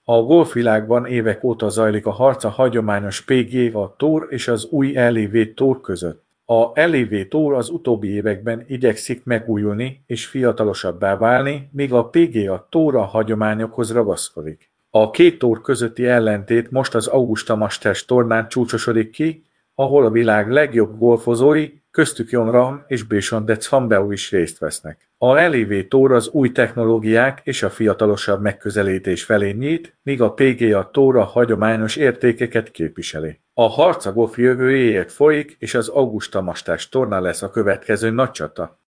A golfvilágban évek óta zajlik a harc a hagyományos PGA Tour és az új LIV Tour között. A LIV Tour az utóbbi években igyekszik megújulni és fiatalosabbá válni, míg a PGA Tour a hagyományokhoz ragaszkodik. A két tour közötti ellentét most az Augusta Masters tornán csúcsosodik ki, ahol a világ legjobb golfozói, köztük Jon Rahm és Bryson DeChambeau is részt vesznek. A LIV Tour az új technológiák és a fiatalosabb megközelítés felé nyit, míg a PGA Tour a hagyományos értékeket képviseli. A harc a golf jövőjéért folyik, és az Augusta Masters torna lesz a következő nagy csata.